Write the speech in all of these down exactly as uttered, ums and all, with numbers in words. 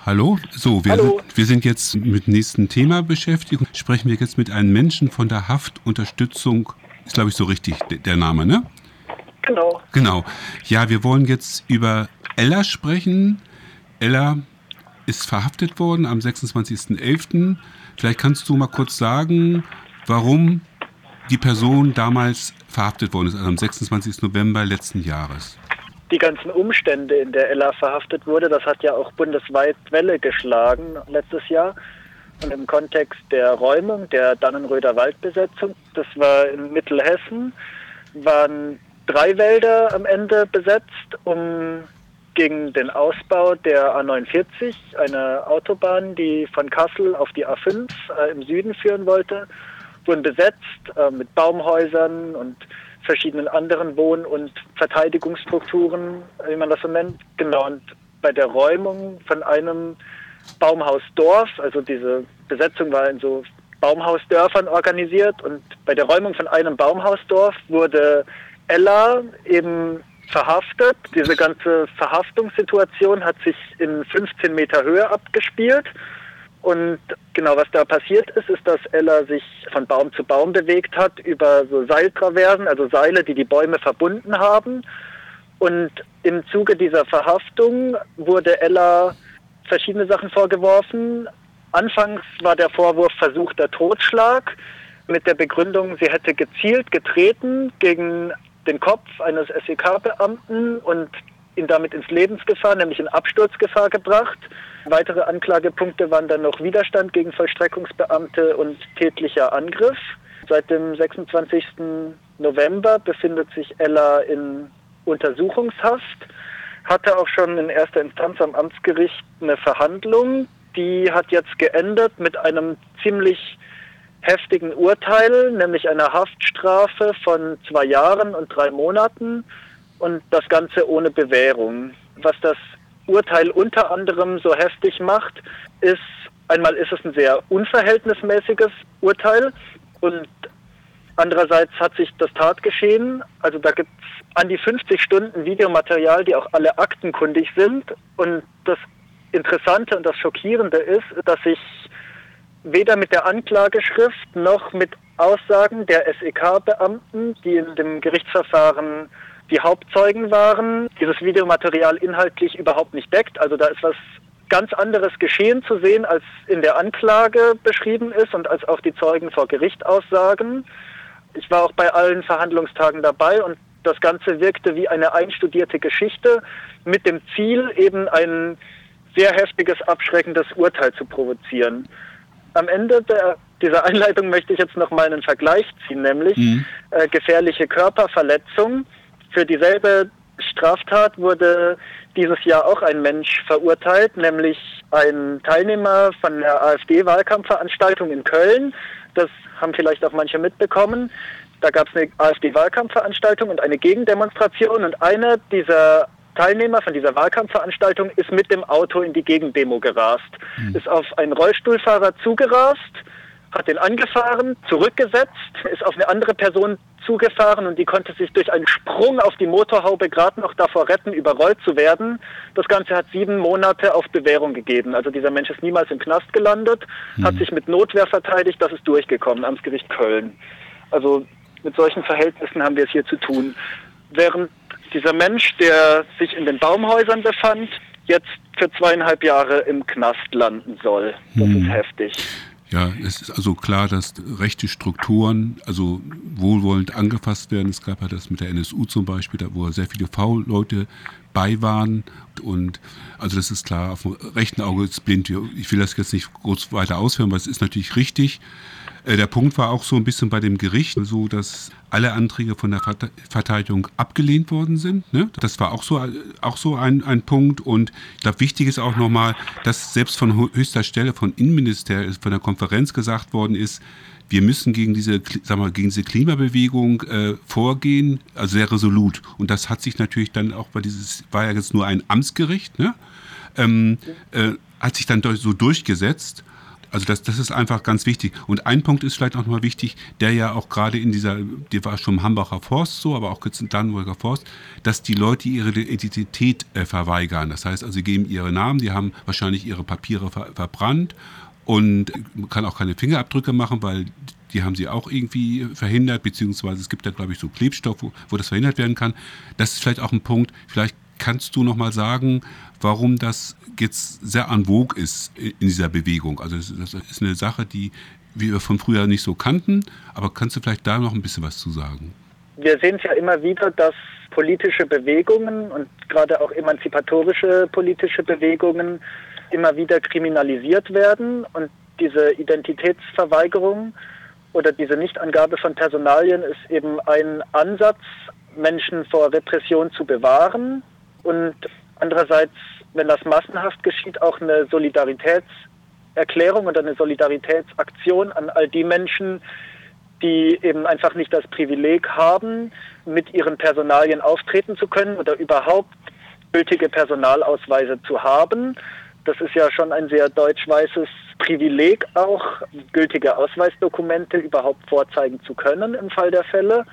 Hallo, so, wir, Hallo. Sind, wir sind jetzt mit dem nächsten Thema beschäftigt. Sprechen wir jetzt mit einem Menschen von der Haftunterstützung, ist glaube ich so richtig der Name, ne? Genau. Genau. Ja, wir wollen jetzt über Ella sprechen. Ella ist verhaftet worden am sechsundzwanzigsten elften Vielleicht kannst du mal kurz sagen, warum die Person damals verhaftet worden ist, also am sechsundzwanzigsten November letzten Jahres. Die ganzen Umstände, in der Ella verhaftet wurde, das hat ja auch bundesweit Welle geschlagen letztes Jahr. Und im Kontext der Räumung, der Dannenröder Waldbesetzung, das war in Mittelhessen, waren drei Wälder am Ende besetzt, um gegen den Ausbau der A neunundvierzig, einer Autobahn, die von Kassel auf die A fünf äh, im Süden führen wollte, wurden besetzt äh, mit Baumhäusern und verschiedenen anderen Wohn- und Verteidigungsstrukturen, wie man das so nennt. Genau, und bei der Räumung von einem Baumhausdorf, also diese Besetzung war in so Baumhausdörfern organisiert, und bei der Räumung von einem Baumhausdorf wurde Ella eben verhaftet. Diese ganze Verhaftungssituation hat sich in fünfzehn Meter Höhe abgespielt. Und genau, was da passiert ist, ist, dass Ella sich von Baum zu Baum bewegt hat über so Seiltraversen, also Seile, die die Bäume verbunden haben. Und im Zuge dieser Verhaftung wurde Ella verschiedene Sachen vorgeworfen. Anfangs war der Vorwurf versuchter Totschlag mit der Begründung, sie hätte gezielt getreten gegen den Kopf eines S E K-Beamten und ihn damit ins Lebensgefahr, nämlich in Absturzgefahr gebracht. Weitere Anklagepunkte waren dann noch Widerstand gegen Vollstreckungsbeamte und tätlicher Angriff. Seit dem sechsundzwanzigsten November befindet sich Ella in Untersuchungshaft, hatte auch schon in erster Instanz am Amtsgericht eine Verhandlung. Die hat jetzt geendet mit einem ziemlich heftigen Urteil, nämlich einer Haftstrafe von zwei Jahren und drei Monaten und das Ganze ohne Bewährung. Was das Urteil unter anderem so heftig macht, ist, einmal ist es ein sehr unverhältnismäßiges Urteil und andererseits hat sich das Tatgeschehen, also da gibt es an die fünfzig Stunden Videomaterial, die auch alle aktenkundig sind, und das Interessante und das Schockierende ist, dass sich weder mit der Anklageschrift noch mit Aussagen der S E K-Beamten, die in dem Gerichtsverfahren die Hauptzeugen waren, dieses Videomaterial inhaltlich überhaupt nicht deckt. Also da ist was ganz anderes geschehen zu sehen, als in der Anklage beschrieben ist und als auch die Zeugen vor Gericht aussagen. Ich war auch bei allen Verhandlungstagen dabei und das Ganze wirkte wie eine einstudierte Geschichte mit dem Ziel, eben ein sehr heftiges, abschreckendes Urteil zu provozieren. Am Ende der, dieser Einleitung möchte ich jetzt noch mal einen Vergleich ziehen, nämlich mhm. äh, gefährliche Körperverletzung. Für dieselbe Straftat wurde dieses Jahr auch ein Mensch verurteilt, nämlich ein Teilnehmer von der AfD-Wahlkampfveranstaltung in Köln. Das haben vielleicht auch manche mitbekommen. Da gab es eine AfD-Wahlkampfveranstaltung und eine Gegendemonstration, und einer dieser Teilnehmer von dieser Wahlkampfveranstaltung ist mit dem Auto in die Gegendemo gerast, mhm. ist auf einen Rollstuhlfahrer zugerast, hat den angefahren, zurückgesetzt, ist auf eine andere Person zugefahren und die konnte sich durch einen Sprung auf die Motorhaube gerade noch davor retten, überrollt zu werden. Das Ganze hat sieben Monate auf Bewährung gegeben. Also dieser Mensch ist niemals im Knast gelandet, mhm. hat sich mit Notwehr verteidigt, das ist durchgekommen, Amtsgericht Köln. Also mit solchen Verhältnissen haben wir es hier zu tun. Während dieser Mensch, der sich in den Baumhäusern befand, jetzt für zweieinhalb Jahre im Knast landen soll. Das hm. ist heftig. Ja, es ist also klar, dass rechte Strukturen also wohlwollend angefasst werden. Es gab ja das mit der N S U zum Beispiel, da wo sehr viele V-Leute bei waren. Und also das ist klar, auf dem rechten Auge ist blind. Ich will das jetzt nicht groß weiter ausführen, weil es ist natürlich richtig. Der Punkt war auch so ein bisschen bei dem Gericht so, dass alle Anträge von der Verteidigung abgelehnt worden sind. Ne? Das war auch so, auch so ein, ein Punkt. Und ich glaube, wichtig ist auch nochmal, dass selbst von höchster Stelle, von Innenministerium, von der Konferenz gesagt worden ist, wir müssen gegen diese, sagen wir, gegen diese Klimabewegung äh, vorgehen, also sehr resolut. Und das hat sich natürlich dann auch bei dieses, war ja jetzt nur ein Amtsgericht, ne? ähm, äh, hat sich dann so durchgesetzt. Also das, das ist einfach ganz wichtig. Und ein Punkt ist vielleicht auch nochmal wichtig, der ja auch gerade in dieser, der war schon im Hambacher Forst so, aber auch jetzt im Dannenburger Forst, dass die Leute ihre Identität äh, verweigern. Das heißt also, sie geben ihre Namen, die haben wahrscheinlich ihre Papiere ver- verbrannt und man kann auch keine Fingerabdrücke machen, weil die haben sie auch irgendwie verhindert, beziehungsweise es gibt da, glaube ich, so Klebstoff, wo, wo das verhindert werden kann. Das ist vielleicht auch ein Punkt, vielleicht kannst du nochmal sagen, warum das jetzt sehr en vogue ist in dieser Bewegung. Also das ist eine Sache, die wir von früher nicht so kannten, aber kannst du vielleicht da noch ein bisschen was zu sagen? Wir sehen es ja immer wieder, dass politische Bewegungen und gerade auch emanzipatorische politische Bewegungen immer wieder kriminalisiert werden und diese Identitätsverweigerung oder diese Nichtangabe von Personalien ist eben ein Ansatz, Menschen vor Repression zu bewahren und andererseits, wenn das massenhaft geschieht, auch eine Solidaritätserklärung oder eine Solidaritätsaktion an all die Menschen, die eben einfach nicht das Privileg haben, mit ihren Personalien auftreten zu können oder überhaupt gültige Personalausweise zu haben. Das ist ja schon ein sehr deutsch-weißes Privileg auch, gültige Ausweisdokumente überhaupt vorzeigen zu können im Fall der Fälle.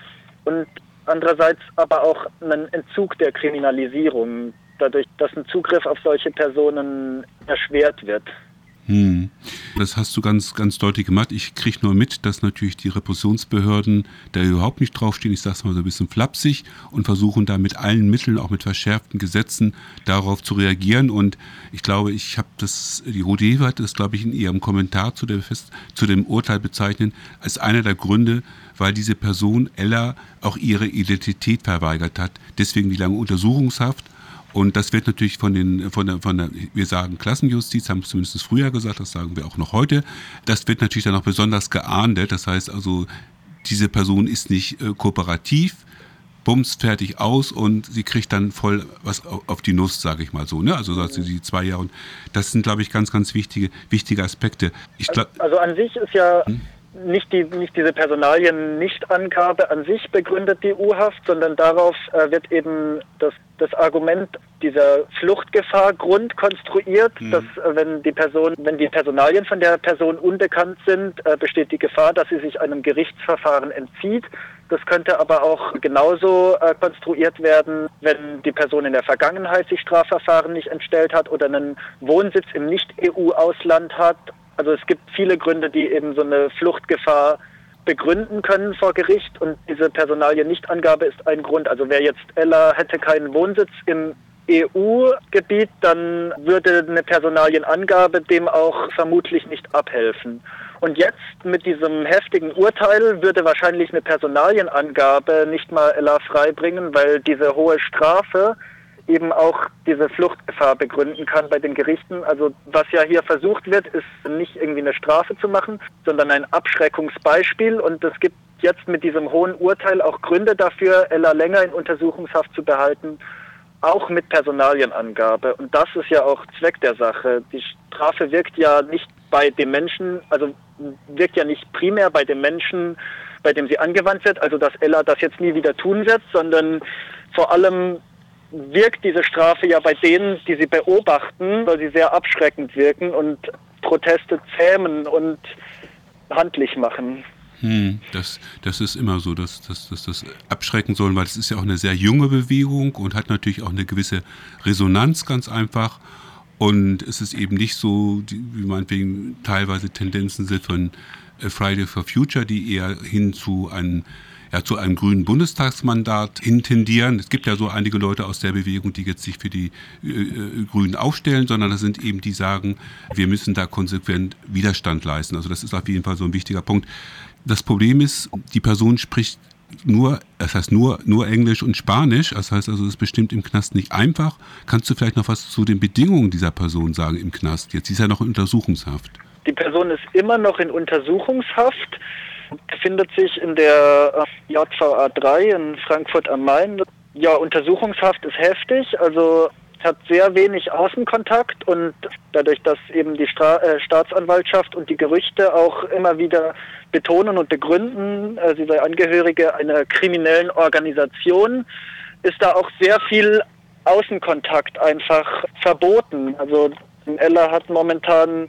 Und andererseits aber auch einen Entzug der Kriminalisierung, dadurch, dass ein Zugriff auf solche Personen erschwert wird. Hm. Das hast du ganz, ganz deutlich gemacht. Ich kriege nur mit, dass natürlich die Repressionsbehörden da überhaupt nicht draufstehen, ich sage es mal so ein bisschen flapsig, und versuchen da mit allen Mitteln, auch mit verschärften Gesetzen, darauf zu reagieren. Und ich glaube, ich habe das, die Rodeva hat das, glaube ich, in ihrem Kommentar zu, der Fest, zu dem Urteil bezeichnet, als einer der Gründe, weil diese Person, Ella, auch ihre Identität verweigert hat. Deswegen die lange Untersuchungshaft. Und das wird natürlich von den, von der, von der, wir sagen Klassenjustiz, haben es zumindest früher gesagt, das sagen wir auch noch heute. Das wird natürlich dann auch besonders geahndet. Das heißt also, diese Person ist nicht äh, kooperativ, bums, fertig aus und sie kriegt dann voll was auf, auf die Nuss, sage ich mal so. Ne? Also sagt sie, die zwei Jahre. Das sind, glaube ich, ganz, ganz wichtige, wichtige Aspekte. Ich glaub, also an sich ist ja hm? nicht, die, nicht diese Personalien-Nichtangabe an sich begründet die U-Haft, sondern darauf äh, wird eben das, das Argument dieser Fluchtgefahr Grund konstruiert, mhm. dass äh, wenn die Person, wenn die Personalien von der Person unbekannt sind, äh, besteht die Gefahr, dass sie sich einem Gerichtsverfahren entzieht. Das könnte aber auch genauso äh, konstruiert werden, wenn die Person in der Vergangenheit sich Strafverfahren nicht entstellt hat oder einen Wohnsitz im Nicht-E U-Ausland hat. Also es gibt viele Gründe, die eben so eine Fluchtgefahr begründen können vor Gericht und diese Personalien-Nichtangabe ist ein Grund. Also wer jetzt Ella hätte keinen Wohnsitz im E U-Gebiet, dann würde eine Personalienangabe dem auch vermutlich nicht abhelfen. Und jetzt mit diesem heftigen Urteil würde wahrscheinlich eine Personalienangabe nicht mal Ella freibringen, weil diese hohe Strafe eben auch diese Fluchtgefahr begründen kann bei den Gerichten. Also was ja hier versucht wird, ist nicht irgendwie eine Strafe zu machen, sondern ein Abschreckungsbeispiel. Und es gibt jetzt mit diesem hohen Urteil auch Gründe dafür, Ella länger in Untersuchungshaft zu behalten, auch mit Personalienangabe. Und das ist ja auch Zweck der Sache. Die Strafe wirkt ja nicht bei dem Menschen, also wirkt ja nicht primär bei dem Menschen, bei dem sie angewandt wird, also dass Ella das jetzt nie wieder tun wird, sondern vor allem wirkt diese Strafe ja bei denen, die sie beobachten, weil sie sehr abschreckend wirken und Proteste zähmen und handlich machen. Hm, das, das ist immer so, dass, dass, dass das abschrecken soll, weil es ist ja auch eine sehr junge Bewegung und hat natürlich auch eine gewisse Resonanz ganz einfach. Und es ist eben nicht so, wie meinetwegen teilweise Tendenzen sind von Friday for Future, die eher hin zu einem Ja, zu einem grünen Bundestagsmandat hintendieren. Es gibt ja so einige Leute aus der Bewegung, die jetzt sich für die äh, Grünen aufstellen, sondern das sind eben die, die sagen, wir müssen da konsequent Widerstand leisten. Also das ist auf jeden Fall so ein wichtiger Punkt. Das Problem ist, die Person spricht nur, das heißt nur, nur Englisch und Spanisch. Das heißt also, das ist bestimmt im Knast nicht einfach. Kannst du vielleicht noch was zu den Bedingungen dieser Person sagen im Knast? Jetzt ist ja noch in Untersuchungshaft. Die Person ist immer noch in Untersuchungshaft. Befindet sich in der J V A drei in Frankfurt am Main. Ja, Untersuchungshaft ist heftig, also hat sehr wenig Außenkontakt und dadurch, dass eben die Stra- äh, Staatsanwaltschaft und die Gerüchte auch immer wieder betonen und begründen, äh, sie sei Angehörige einer kriminellen Organisation, ist da auch sehr viel Außenkontakt einfach verboten. Also Ella hat momentan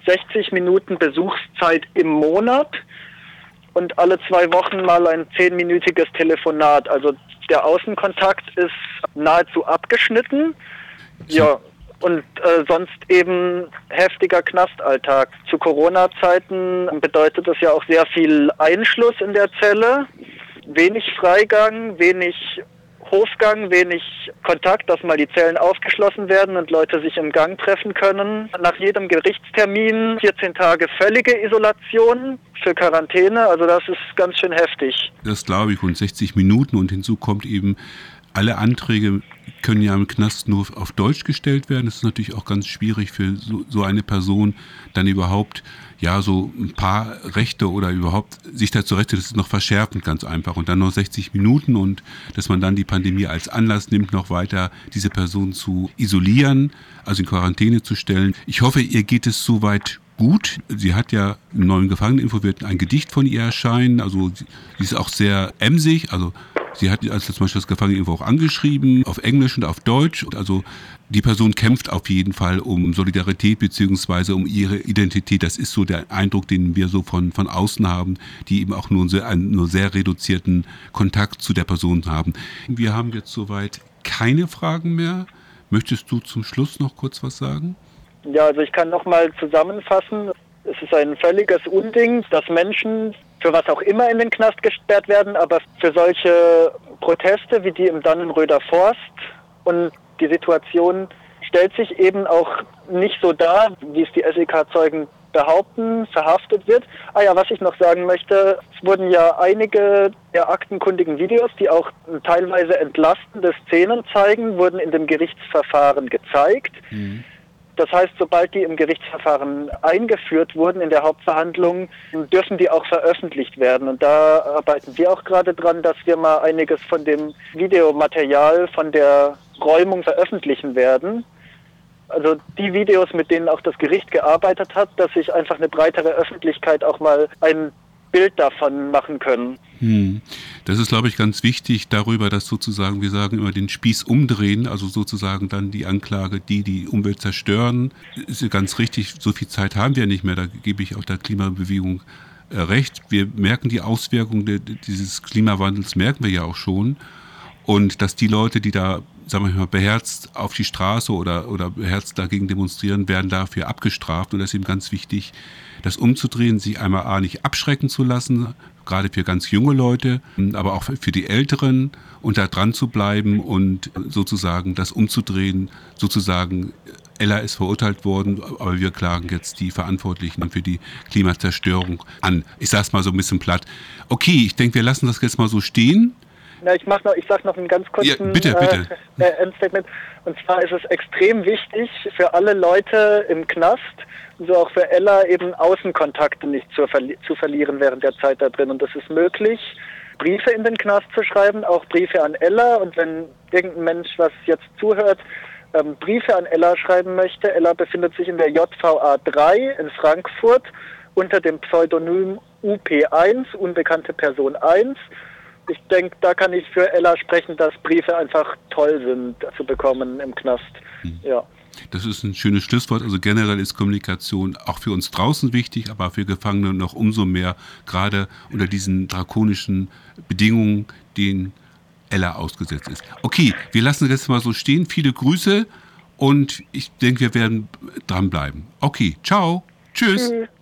sechzig Minuten Besuchszeit im Monat und alle zwei Wochen mal ein zehnminütiges Telefonat. Also der Außenkontakt ist nahezu abgeschnitten. Ja, und äh, sonst eben heftiger Knastalltag. Zu Corona-Zeiten bedeutet das ja auch sehr viel Einschluss in der Zelle, wenig Freigang, wenig Hofgang, wenig Kontakt, dass mal die Zellen aufgeschlossen werden und Leute sich im Gang treffen können. Nach jedem Gerichtstermin vierzehn Tage völlige Isolation für Quarantäne. Also das ist ganz schön heftig. Das glaube ich, und sechzig Minuten, und hinzu kommt eben, alle Anträge können ja im Knast nur auf Deutsch gestellt werden. Das ist natürlich auch ganz schwierig für so, so eine Person, dann überhaupt ja so ein paar Rechte oder überhaupt sich dazu Rechte, das ist noch verschärfend ganz einfach. Und dann noch sechzig Minuten, und dass man dann die Pandemie als Anlass nimmt, noch weiter diese Person zu isolieren, also in Quarantäne zu stellen. Ich hoffe, ihr geht es soweit gut. Sie hat ja im neuen Gefangeneninfo wird ein Gedicht von ihr erscheinen. Also sie ist auch sehr emsig, also sie hat also zum Beispiel das Gefangeneninfo auch angeschrieben, auf Englisch und auf Deutsch. Also die Person kämpft auf jeden Fall um Solidarität bzw. um ihre Identität. Das ist so der Eindruck, den wir so von, von außen haben, die eben auch nur sehr, einen nur sehr reduzierten Kontakt zu der Person haben. Wir haben jetzt soweit keine Fragen mehr. Möchtest du zum Schluss noch kurz was sagen? Ja, also ich kann nochmal zusammenfassen. Es ist ein völliges Unding, dass Menschen für was auch immer in den Knast gesperrt werden, aber für solche Proteste wie die im Dannenröder Forst. Und die Situation stellt sich eben auch nicht so dar, wie es die S E K-Zeugen behaupten, verhaftet wird. Ah ja, was ich noch sagen möchte, es wurden ja einige der aktenkundigen Videos, die auch teilweise entlastende Szenen zeigen, wurden in dem Gerichtsverfahren gezeigt. Mhm. Das heißt, sobald die im Gerichtsverfahren eingeführt wurden in der Hauptverhandlung, dürfen die auch veröffentlicht werden. Und da arbeiten wir auch gerade dran, dass wir mal einiges von dem Videomaterial von der Räumung veröffentlichen werden. Also die Videos, mit denen auch das Gericht gearbeitet hat, dass sich einfach eine breitere Öffentlichkeit auch mal ein Bild davon machen können. Hm. Das ist, glaube ich, ganz wichtig darüber, dass sozusagen, wir sagen immer, den Spieß umdrehen, also sozusagen dann die Anklage, die die Umwelt zerstören. Ist ja ganz richtig, so viel Zeit haben wir nicht mehr, da gebe ich auch der Klimabewegung äh, recht. Wir merken die Auswirkungen de, dieses Klimawandels, merken wir ja auch schon. Und dass die Leute, die da, sagen wir mal, beherzt auf die Straße oder, oder beherzt dagegen demonstrieren, werden dafür abgestraft. Und das ist eben ganz wichtig, das umzudrehen, sich einmal A, nicht abschrecken zu lassen, gerade für ganz junge Leute, aber auch für die Älteren, und da dran zu bleiben und sozusagen das umzudrehen, sozusagen, Ella ist verurteilt worden, aber wir klagen jetzt die Verantwortlichen für die Klimazerstörung an. Ich sage es mal so ein bisschen platt. Okay, ich denke, wir lassen das jetzt mal so stehen. Na, ich mach noch, ich sage noch einen ganz kurzen ja, bitte, bitte. Äh, Endstatement. Und zwar ist es extrem wichtig für alle Leute im Knast, so auch für Ella, eben Außenkontakte nicht zu, verli- zu verlieren während der Zeit da drin. Und es ist möglich, Briefe in den Knast zu schreiben, auch Briefe an Ella. Und wenn irgendein Mensch, was jetzt zuhört, ähm, Briefe an Ella schreiben möchte, Ella befindet sich in der J V A drei in Frankfurt unter dem Pseudonym U P eins, unbekannte Person eins. Ich denke, da kann ich für Ella sprechen, dass Briefe einfach toll sind zu bekommen im Knast. Hm. Ja. Das ist ein schönes Schlusswort. Also generell ist Kommunikation auch für uns draußen wichtig, aber für Gefangene noch umso mehr, gerade unter diesen drakonischen Bedingungen, denen Ella ausgesetzt ist. Okay, wir lassen das jetzt mal so stehen. Viele Grüße, und ich denke, wir werden dranbleiben. Okay, ciao, tschüss. Tschüss.